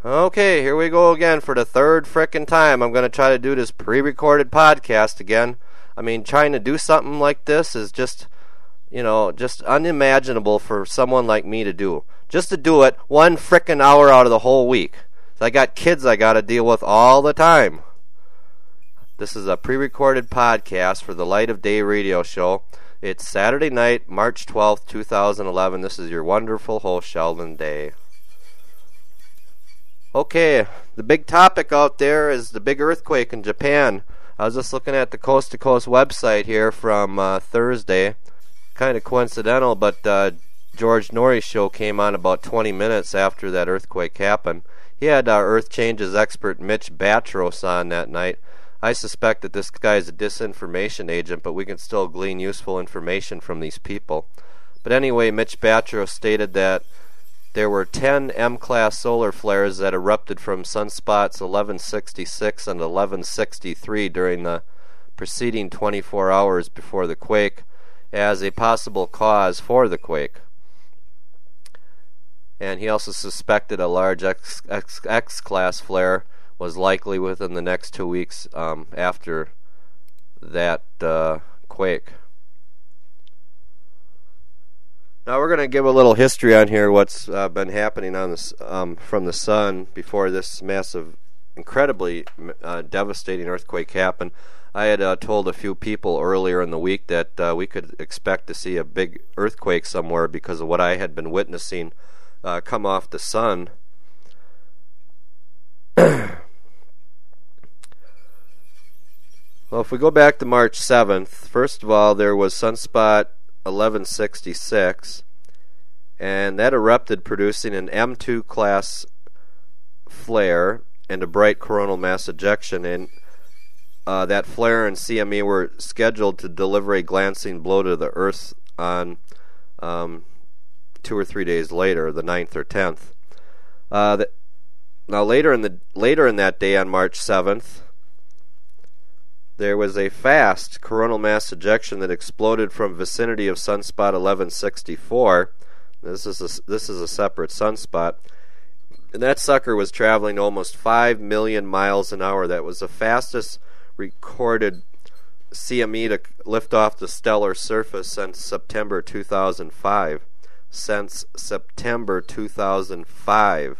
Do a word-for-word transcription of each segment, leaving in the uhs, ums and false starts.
Okay, here we go again for the third frickin' time. I'm going to try to do this pre-recorded podcast again. I mean, trying to do something like this is just, you know, just unimaginable for someone like me to do. Just to do it one frickin' hour out of the whole week. So I got kids I got to deal with all the time. This is a pre-recorded podcast for the Light of Day radio show. It's Saturday night, March twelfth, twenty eleven. This is your wonderful host, Sheldon Day. Okay, the big topic out there is the big earthquake in Japan. I was just looking at the Coast to Coast website here from uh, Thursday. Kind of coincidental, but uh, George Norrie's show came on about twenty minutes after that earthquake happened. He had uh, Earth Changes expert Mitch Batros on that night. I suspect that this guy is a disinformation agent, but we can still glean useful information from these people. But anyway, Mitch Batros stated that there were ten M-class solar flares that erupted from sunspots eleven sixty-six and eleven sixty-three during the preceding twenty-four hours before the quake as a possible cause for the quake. And he also suspected a large X, X, X-class flare was likely within the next two weeks um, after that uh, quake. Now we're going to give a little history on here what's uh, been happening on this um, from the sun before this massive, incredibly uh, devastating earthquake happened. I had uh, told a few people earlier in the week that uh, we could expect to see a big earthquake somewhere because of what I had been witnessing uh, come off the sun. Well, if we go back to March seventh, first of all, there was sunspot eleven sixty-six, and that erupted, producing an M two class flare and a bright coronal mass ejection. And uh, that flare and C M E were scheduled to deliver a glancing blow to the Earth on um, two or three days later, the ninth or tenth. Uh, the, now later in the later in that day, on March seventh, there was a fast coronal mass ejection that exploded from vicinity of sunspot eleven sixty-four. This is a, this is a separate sunspot. And that sucker was traveling almost five million miles an hour. That was the fastest recorded C M E to lift off the stellar surface since September two thousand five. Since September two thousand five.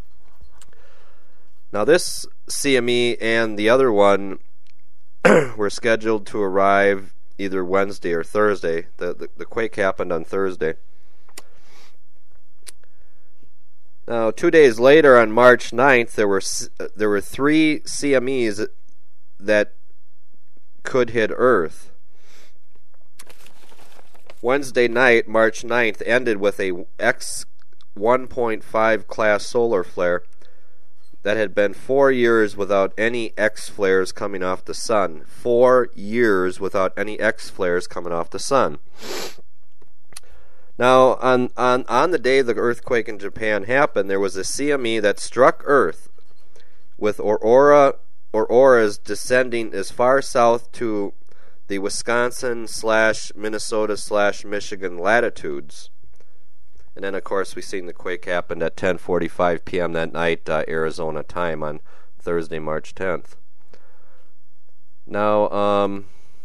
Now this C M E and the other one were scheduled to arrive either Wednesday or Thursday. The, the the quake happened on Thursday. Now, two days later, on March ninth, there were there were three C M Es that could hit Earth. Wednesday night, March ninth, ended with a X one point five class solar flare that had been four years without any X flares coming off the sun. Four years without any X flares coming off the sun. Now, on, on, on the day the earthquake in Japan happened, there was a C M E that struck Earth with aurora, auroras descending as far south to the Wisconsin slash Minnesota slash Michigan latitudes. And then, of course, we seen the quake happen at ten forty-five p.m. that night, uh, Arizona time, on Thursday, March tenth. Now, um,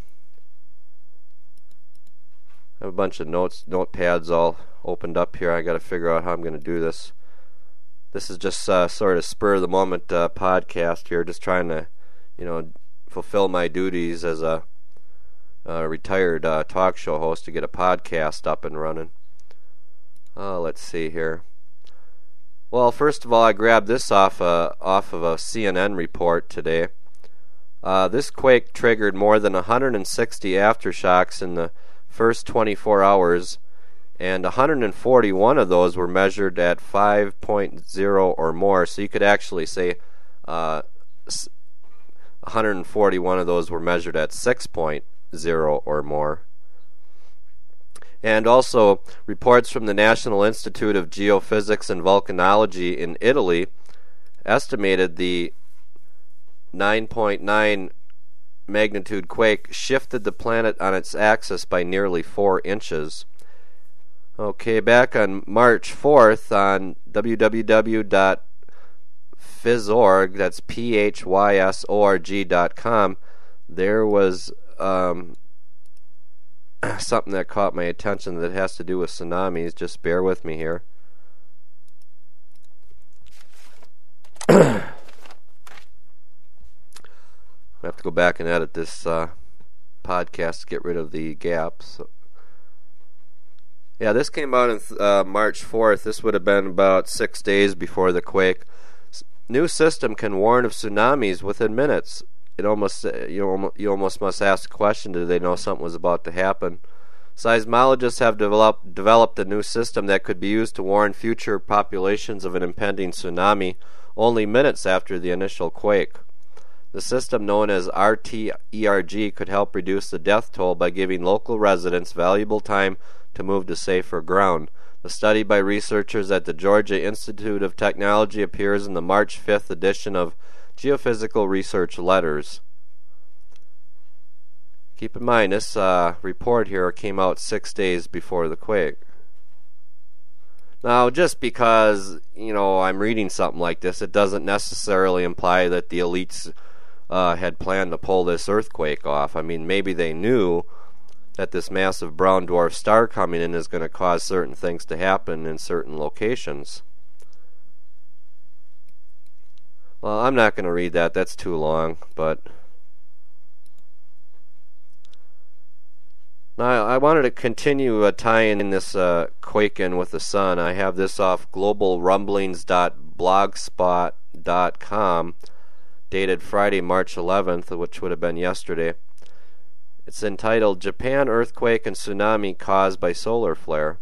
I have a bunch of notes, notepads all opened up here. I got to figure out how I'm going to do this. This is just uh, sort of spur of the moment uh, podcast here, just trying to, you know, fulfill my duties as a, a retired uh, talk show host to get a podcast up and running. Uh, let's see here. Well, first of all, I grabbed this off a, off of a C N N report today. Uh, this quake triggered more than one hundred sixty aftershocks in the first twenty-four hours, and one hundred forty-one of those were measured at five point oh or more. So you could actually say uh, one hundred forty-one of those were measured at six point oh or more. And also, reports from the National Institute of Geophysics and Volcanology in Italy estimated the nine point nine magnitude quake shifted the planet on its axis by nearly four inches. Okay, back on March fourth on w w w dot phys.org, that's P H Y S O R G dot com, there was um, something that caught my attention that has to do with tsunamis. Just bear with me here. I have to go back and edit this uh, podcast to get rid of the gaps. Yeah, this came out on uh, March fourth. This would have been about six days before the quake. S- new system can warn of tsunamis within minutes. It almost uh, you know, you almost must ask the question: did they know something was about to happen? Seismologists have developed developed a new system that could be used to warn future populations of an impending tsunami only minutes after the initial quake. The system, known as R T E R G, could help reduce the death toll by giving local residents valuable time to move to safer ground. The study by researchers at the Georgia Institute of Technology appears in the March fifth edition of Geophysical Research Letters. Keep in mind, this uh, report here came out six days before the quake. Now, just because, you know, I'm reading something like this, it doesn't necessarily imply that the elites uh, had planned to pull this earthquake off. I mean, maybe they knew that this massive brown dwarf star coming in is going to cause certain things to happen in certain locations. Well, I'm not going to read that. That's too long, but now I wanted to continue uh, tying in this uh, quake in with the sun. I have this off global rumblings dot blogspot dot com, dated Friday, March eleventh, which would have been yesterday. It's entitled Japan Earthquake and Tsunami Caused by Solar Flare.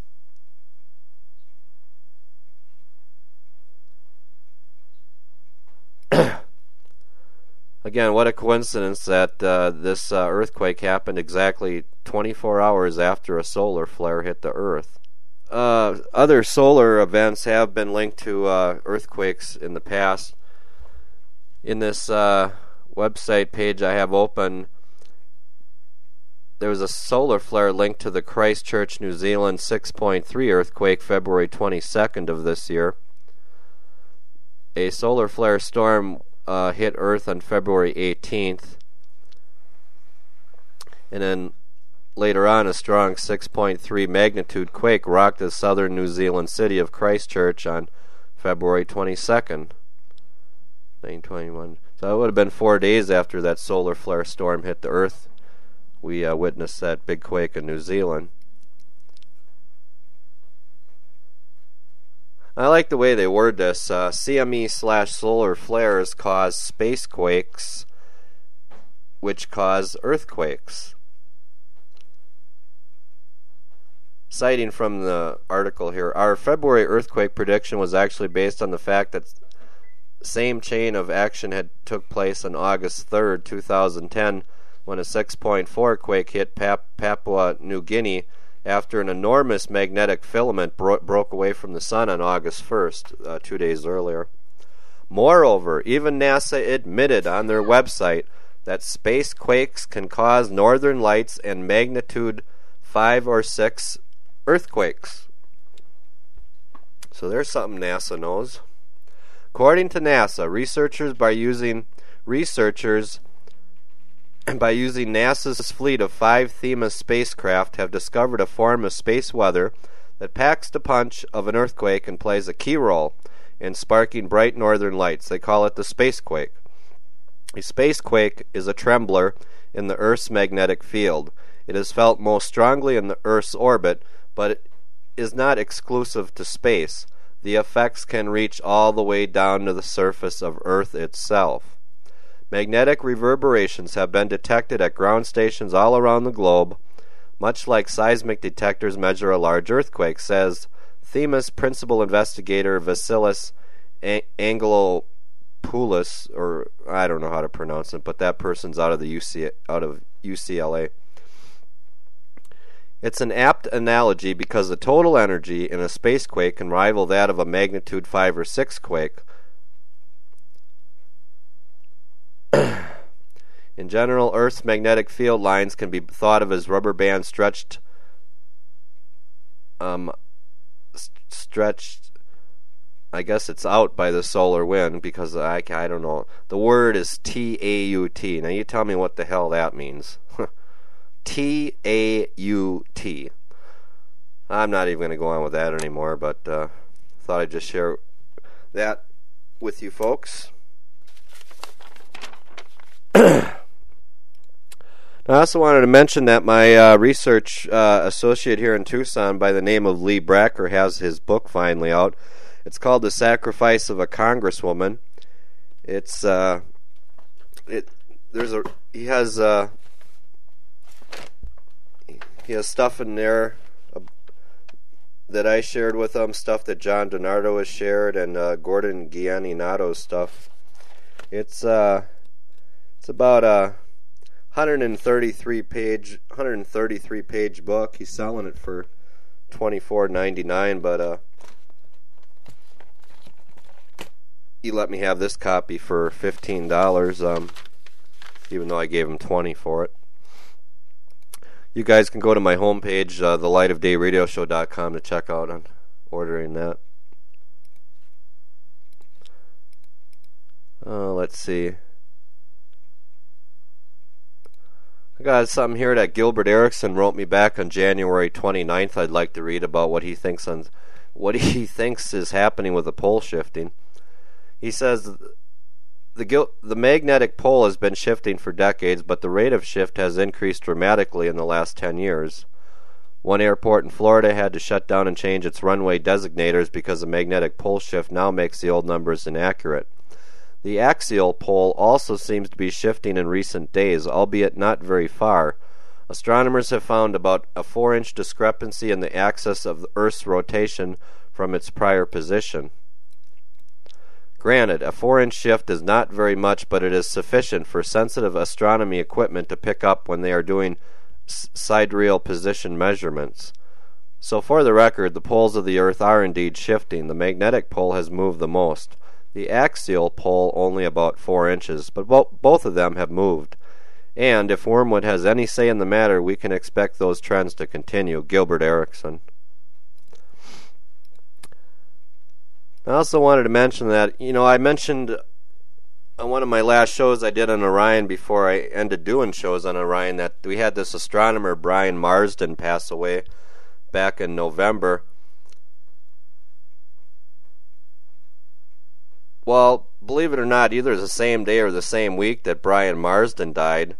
Again, what a coincidence that uh, this uh, earthquake happened exactly twenty-four hours after a solar flare hit the Earth. Uh, other solar events have been linked to uh, earthquakes in the past. In this uh, website page I have open, there was a solar flare linked to the Christchurch, New Zealand six point three earthquake February twenty-second of this year. A solar flare storm uh, hit Earth on February eighteenth. And then later on, a strong six point three magnitude quake rocked the southern New Zealand city of Christchurch on February twenty-second, nineteen twenty-one. So it would have been four days after that solar flare storm hit the Earth. We uh, witnessed that big quake in New Zealand. I like the way they word this. Uh, C M E slash solar flares cause space quakes, which cause earthquakes. Citing from the article here, our February earthquake prediction was actually based on the fact that same chain of action had took place on August third, two thousand ten, when a six point four quake hit Pap- Papua New Guinea after an enormous magnetic filament bro- broke away from the sun on August first, uh, two days earlier. Moreover, even NASA admitted on their website that space quakes can cause northern lights and magnitude five or six earthquakes. So there's something NASA knows. According to NASA, researchers by using researchers by using NASA's fleet of five Themis spacecraft have discovered a form of space weather that packs the punch of an earthquake and plays a key role in sparking bright northern lights. They call it the spacequake. A spacequake is a trembler in the Earth's magnetic field. It is felt most strongly in the Earth's orbit, but it is not exclusive to space. The effects can reach all the way down to the surface of Earth itself. Magnetic reverberations have been detected at ground stations all around the globe, much like seismic detectors measure a large earthquake, says Themis principal investigator Vasilis Angelopoulos, or I don't know how to pronounce it, but that person's out of the U C out of U C L A. It's an apt analogy because the total energy in a spacequake can rival that of a magnitude five or six quake. In general, Earth's magnetic field lines can be thought of as rubber bands stretched um, st- stretched I guess it's out by the solar wind because I, I don't know. The word is T A U T. Now you tell me what the hell that means. T A U T. I'm not even going to go on with that anymore, but uh, thought I'd just share that with you folks. I also wanted to mention that my uh, research uh, associate here in Tucson by the name of Lee Bracker has his book finally out. It's called The Sacrifice of a Congresswoman. It's uh, it. There's a he has uh, he has stuff in there uh, that I shared with him, stuff that John DiNardo has shared, and uh, Gordon Gianninato's stuff. It's uh, it's about a one hundred thirty-three page one hundred thirty-three page book. He's selling it for twenty-four ninety-nine, but uh. He let me have this copy for fifteen dollars, um, even though I gave him twenty dollars for it. You guys can go to my homepage, uh, the light of day radio show dot com, to check out on ordering that. Uh, let's see. I got something here that Gilbert Erickson wrote me back on January twenty-ninth. I'd like to read about what he thinks on what he thinks is happening with the pole shifting. He says the the magnetic pole has been shifting for decades, but the rate of shift has increased dramatically in the last ten years. One airport in Florida had to shut down and change its runway designators because the magnetic pole shift now makes the old numbers inaccurate. The axial pole also seems to be shifting in recent days, albeit not very far. Astronomers have found about a four-inch discrepancy in the axis of the Earth's rotation from its prior position. Granted, a four-inch shift is not very much, but it is sufficient for sensitive astronomy equipment to pick up when they are doing sidereal position measurements. So for the record, the poles of the Earth are indeed shifting. The magnetic pole has moved the most. The axial pole only about four inches, but bo- both of them have moved. And if Wormwood has any say in the matter, we can expect those trends to continue. Gilbert Erickson. I also wanted to mention that, you know, I mentioned on one of my last shows I did on Orion before I ended doing shows on Orion that we had this astronomer, Brian Marsden, pass away back in November. Well, believe it or not, either the same day or the same week that Brian Marsden died,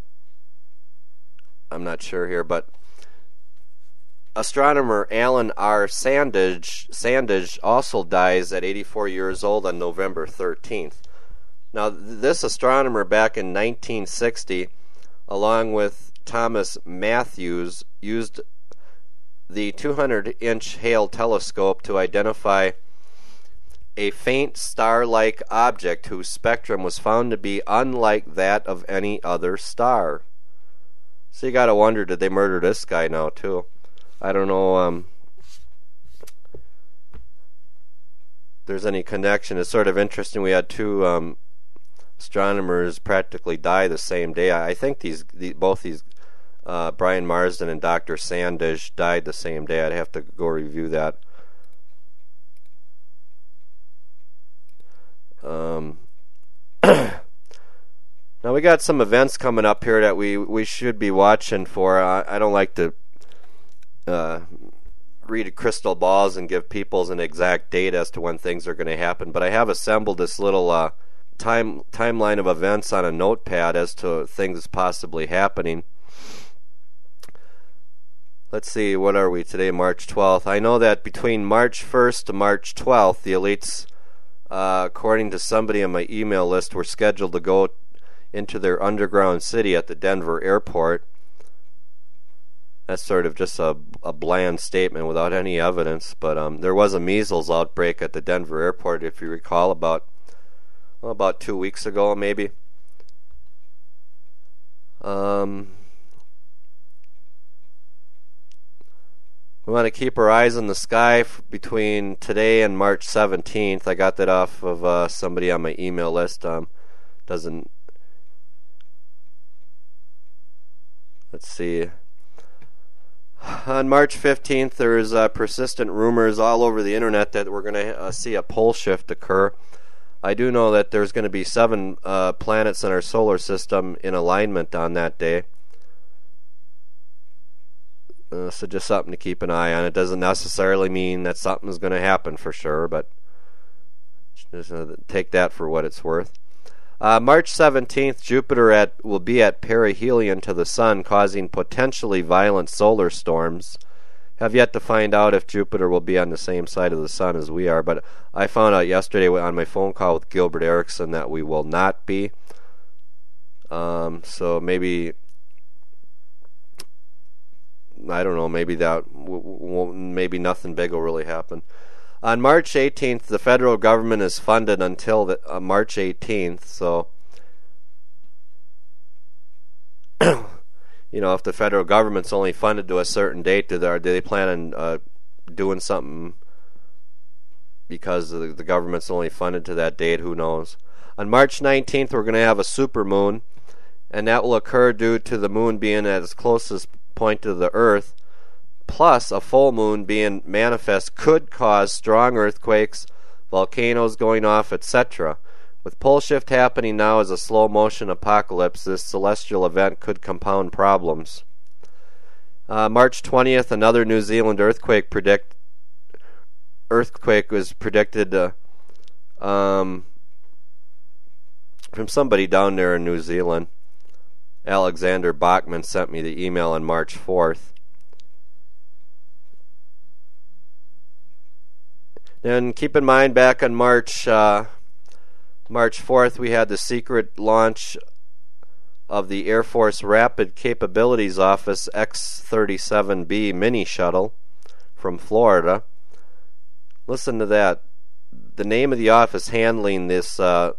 I'm not sure here, but astronomer Alan R. Sandage, Sandage also dies at eighty-four years old on November thirteenth. Now, this astronomer back in nineteen sixty, along with Thomas Matthews, used the two hundred inch Hale telescope to identify a faint star-like object whose spectrum was found to be unlike that of any other star. So you gotta wonder, did they murder this guy now too? I don't know um, if there's any connection. It's sort of interesting. We had two um, astronomers practically die the same day. I think these the, both these uh, Brian Marsden and Doctor Sandage died the same day. I'd have to go review that. Um, now we got some events coming up here that we, we should be watching for. I, I don't like to Uh, read crystal balls and give people an exact date as to when things are going to happen, but I have assembled this little uh, time timeline of events on a notepad as to things possibly happening. Let's see, what are we today, March twelfth? I know that between March first to March twelfth, the elites, uh, according to somebody on my email list, were scheduled to go into their underground city at the Denver airport. That's sort of just a, a bland statement without any evidence, but um, there was a measles outbreak at the Denver airport, if you recall, about well, about two weeks ago, maybe. Um, we want to keep our eyes on the sky f- between today and March seventeenth. I got that off of uh, somebody on my email list. Um, doesn't. Let's see. On March fifteenth, there's uh, persistent rumors all over the internet that we're going to uh, see a pole shift occur. I do know that there's going to be seven uh, planets in our solar system in alignment on that day. Uh, so just something to keep an eye on. It doesn't necessarily mean that something's going to happen for sure, but just uh, take that for what it's worth. Uh, March seventeenth, Jupiter at will be at perihelion to the Sun, causing potentially violent solar storms. Have yet to find out if Jupiter will be on the same side of the Sun as we are, but I found out yesterday on my phone call with Gilbert Erickson that we will not be. Um, so maybe, I don't know, maybe that, won't, maybe nothing big will really happen. On March eighteenth, the federal government is funded until the, uh, March eighteenth, so you know, if the federal government's only funded to a certain date, do they, do they plan on uh, doing something because the, the government's only funded to that date? Who knows? On March nineteenth, we're going to have a supermoon, and that will occur due to the moon being at its closest point to the Earth, plus a full moon being manifest could cause strong earthquakes, volcanoes going off, et cetera. With pole shift happening now as a slow motion apocalypse, this celestial event could compound problems. Uh, March twentieth, another New Zealand earthquake predict earthquake was predicted uh, um, from somebody down there in New Zealand. Alexander Bachman sent me the email on March fourth. And keep in mind, back on March uh, March fourth, we had the secret launch of the Air Force Rapid Capabilities Office X thirty-seven B mini shuttle from Florida. Listen to that. The name of the office handling this, uh,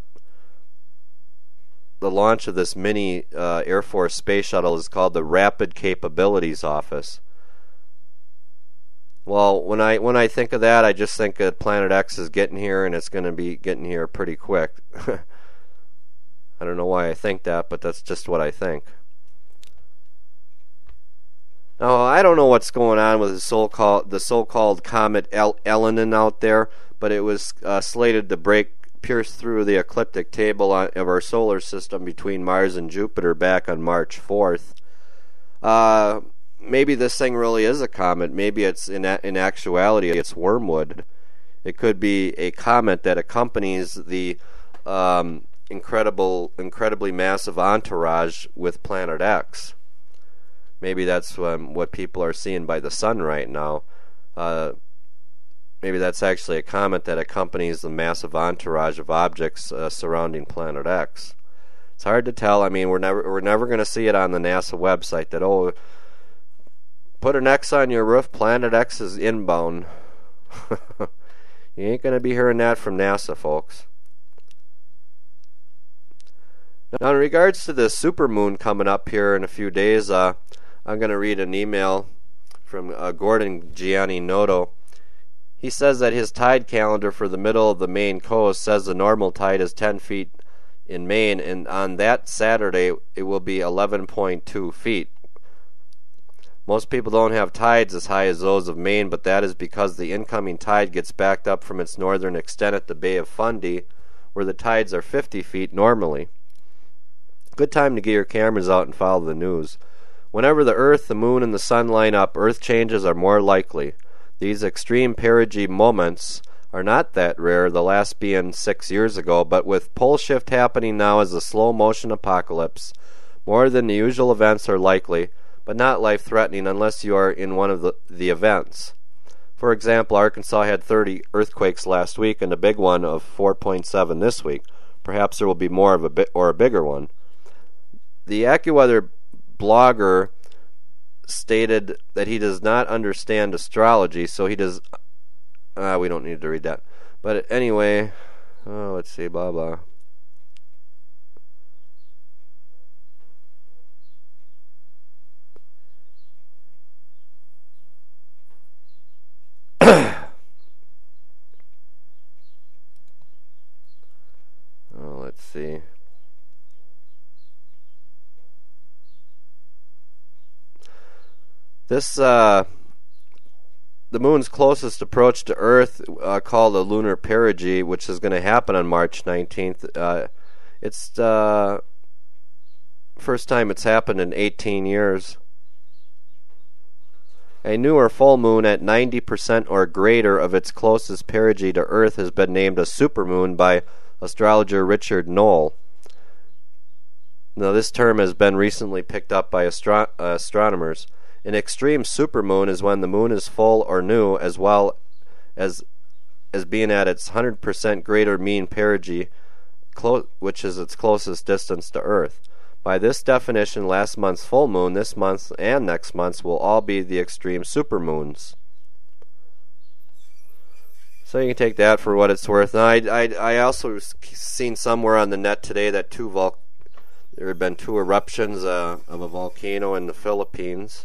the launch of this mini uh, Air Force space shuttle is called the Rapid Capabilities Office. Well, when I when I think of that, I just think that Planet X is getting here, and it's going to be getting here pretty quick. I don't know why I think that, but that's just what I think. Now, I don't know what's going on with the so-called the so-called comet El- Elenin out there, but it was uh, slated to break, pierce through the ecliptic table on, of our solar system between Mars and Jupiter back on March fourth. Uh... Maybe this thing really is a comet. Maybe it's in a, in actuality it's wormwood. It could be a comet that accompanies the um, incredible, incredibly massive entourage with Planet X. Maybe that's um, what people are seeing by the sun right now. Uh, maybe that's actually a comet that accompanies the massive entourage of objects uh, surrounding Planet X. It's hard to tell. I mean, we're never we're never going to see it on the NASA website that oh. Put an X on your roof, Planet X is inbound. You ain't going to be hearing that from NASA, folks. Now, in regards to the supermoon coming up here in a few days, uh, I'm going to read an email from uh, Gordon Gianni Noto. He says that his tide calendar for the middle of the Maine coast says the normal tide is ten feet in Maine, and on that Saturday it will be eleven point two feet. Most people don't have tides as high as those of Maine, but that is because the incoming tide gets backed up from its northern extent at the Bay of Fundy, where the tides are fifty feet normally. Good time to get your cameras out and follow the news. Whenever the Earth, the Moon, and the Sun line up, Earth changes are more likely. These extreme perigee moments are not that rare, the last being six years ago, but with pole shift happening now as a slow motion apocalypse, more than the usual events are likely, but not life-threatening unless you are in one of the, the events. For example, Arkansas had thirty earthquakes last week and a big one of four point seven this week. Perhaps there will be more of a bit or a bigger one. The AccuWeather blogger stated that he does not understand astrology, so he does. Uh, we don't need to read that. But anyway, oh, let's see, blah blah. Oh, let's see. This uh, the moon's closest approach to Earth, uh, called the lunar perigee, which is going to happen on March nineteenth. Uh, it's the uh, first time it's happened in eighteen years. A newer full moon at ninety percent or greater of its closest perigee to Earth has been named a supermoon by astrologer Richard Knoll. Now, this term has been recently picked up by astro- uh, astronomers. An extreme supermoon is when the moon is full or new, as well as as being at its one hundred percent greater mean perigee, clo- which is its closest distance to Earth. By this definition, last month's full moon, this month, and next month's will all be the extreme supermoons. So you can take that for what it's worth. Now, I, I, I also seen somewhere on the net today that two vol- there had been two eruptions uh, of a volcano in the Philippines.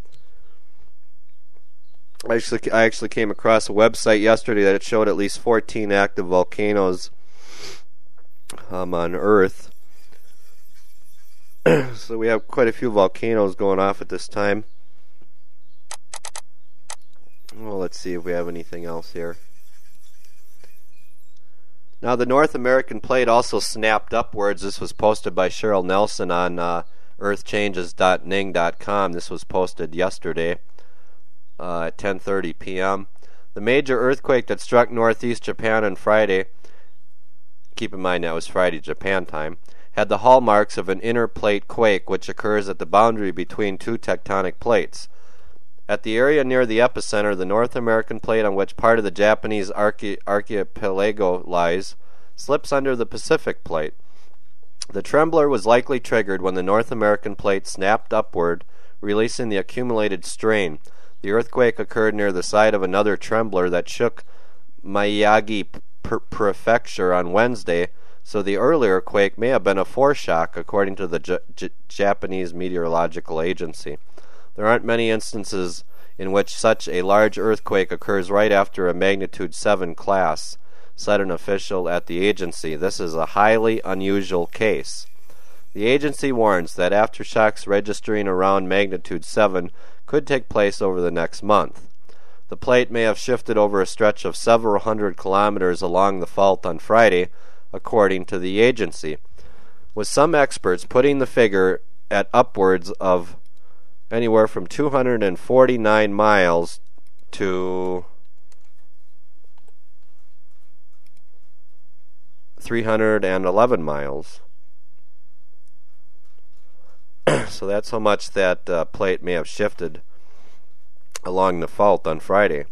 I actually, I actually came across a website yesterday that it showed at least fourteen active volcanoes um, on Earth. So we have quite a few volcanoes going off at this time. Well, let's see if we have anything else here. Now, the North American plate also snapped upwards. This was posted by Cheryl Nelson on uh, earth changes dot ning dot com. This was posted yesterday uh, at ten thirty p.m. The major earthquake that struck northeast Japan on Friday, keep in mind that was Friday Japan time, had the hallmarks of an inner plate quake, which occurs at the boundary between two tectonic plates. At the area near the epicenter, the North American plate on which part of the Japanese archi- archipelago lies slips under the Pacific plate. The trembler was likely triggered when the North American plate snapped upward, releasing the accumulated strain. The earthquake occurred near the site of another trembler that shook Miyagi P- Prefecture on Wednesday, so the earlier quake may have been a foreshock, according to the J- J- Japanese Meteorological Agency. There aren't many instances in which such a large earthquake occurs right after a magnitude seven class, said an official at the agency. This is a highly unusual case. The agency warns that aftershocks registering around magnitude seven could take place over the next month. The plate may have shifted over a stretch of several hundred kilometers along the fault on Friday, according to the agency, with some experts putting the figure at upwards of anywhere from two hundred forty-nine miles to three hundred eleven miles. So that's how much that uh, plate may have shifted along the fault on Friday.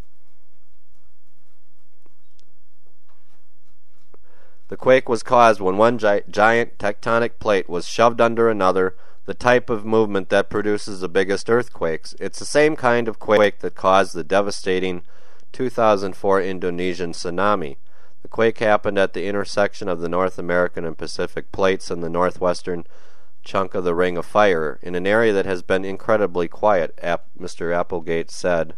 The quake was caused when one gi- giant tectonic plate was shoved under another, the type of movement that produces the biggest earthquakes. It's the same kind of quake that caused the devastating two thousand four Indonesian tsunami. The quake happened at the intersection of the North American and Pacific plates in the northwestern chunk of the Ring of Fire, in an area that has been incredibly quiet, App- Mister Applegate said.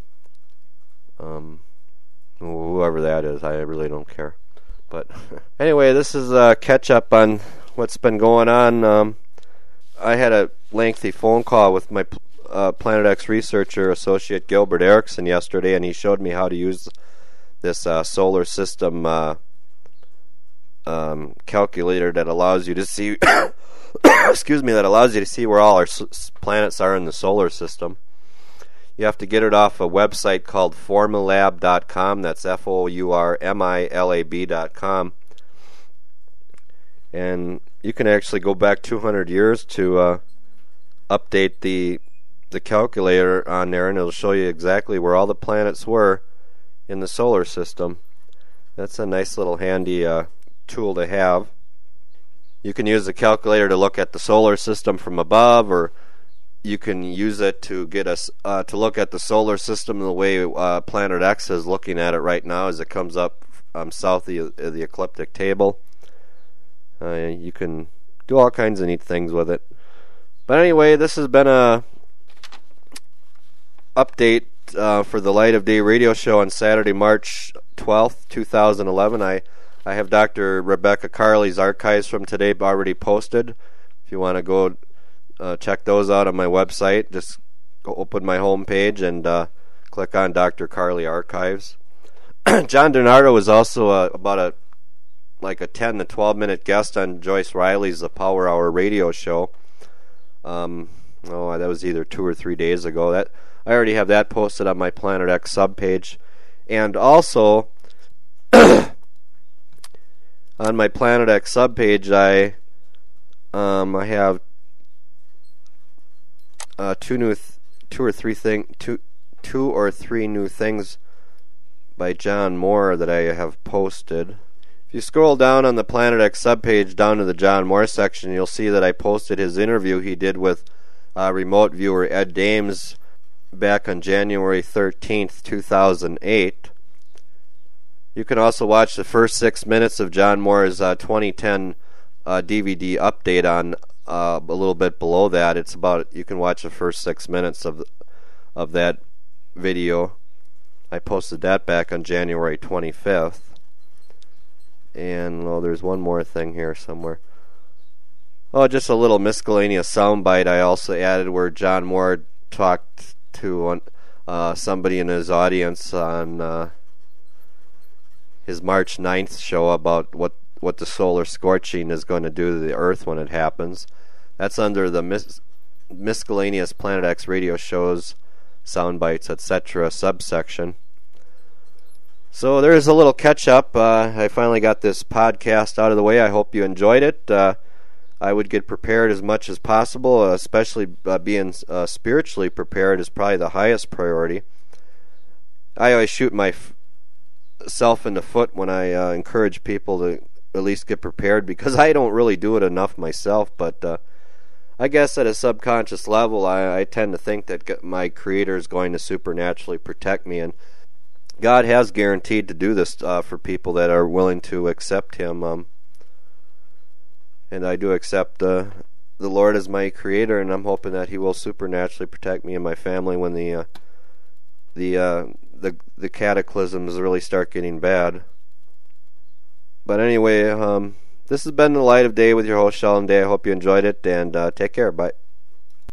Um, whoever that is, I really don't care. But anyway, this is a catch-up on what's been going on. Um, I had a lengthy phone call with my uh, Planet X researcher, Associate Gilbert Erickson, yesterday, and he showed me how to use this uh, solar system uh, um, calculator that allows you to see, excuse me, that allows you to see where all our s- planets are in the solar system. You have to get it off a website called formilab dot com. That's F O U R M I L A B dot com. And you can actually go back two hundred years to uh, update the the calculator on there, and it'll show you exactly where all the planets were in the solar system. That's a nice little handy uh, tool to have. You can use the calculator to look at the solar system from above, or you can use it to get us uh, to look at the solar system the way uh, Planet X is looking at it right now as it comes up um, south of the, the ecliptic table. Uh, you can do all kinds of neat things with it. But anyway, this has been a update uh, for the Light of Day radio show on Saturday, March twelfth, twenty eleven. I, I have Doctor Rebecca Carley's archives from today already posted. If you want to go uh, check those out on my website, just go open my home page and uh, click on Doctor Carly Archives. John DiNardo was also a, about a like a ten to twelve minute guest on Joyce Riley's The Power Hour radio show. Um, oh, that was either two or three days ago. That I already have that posted on my Planet X subpage, and also on my Planet X subpage, I um, I have uh, two new, th- two or three thing, two, two or three new things by John Moore that I have posted. If you scroll down on the Planet X subpage down to the John Moore section, you'll see that I posted his interview he did with uh, remote viewer Ed Dames back on January thirteenth, two thousand eight. You can also watch the first six minutes of John Moore's uh, twenty ten uh, D V D update on uh, a little bit below that. It's about you can watch the first six minutes of of that video. I posted that back on January twenty-fifth. And oh, there's one more thing here somewhere. Oh, just a little miscellaneous soundbite I also added where John Moore talked to one, uh, somebody in his audience on uh, his March ninth show about what, what the solar scorching is going to do to the Earth when it happens. That's under the mis- miscellaneous Planet X radio shows, soundbites, et cetera subsection. So there's a little catch-up. Uh, I finally got this podcast out of the way. I hope you enjoyed it. Uh, I would get prepared as much as possible, uh, especially uh, being uh, spiritually prepared is probably the highest priority. I always shoot myself in the foot when I uh, encourage people to at least get prepared because I don't really do it enough myself, but uh, I guess at a subconscious level I, I tend to think that my Creator is going to supernaturally protect me, and God has guaranteed to do this uh, for people that are willing to accept Him. Um, and I do accept uh, the Lord as my Creator, and I'm hoping that He will supernaturally protect me and my family when the uh, the uh, the the cataclysms really start getting bad. But anyway, um, this has been The Light of Day with your host Sheldon Day. I hope you enjoyed it, and uh, take care. Bye.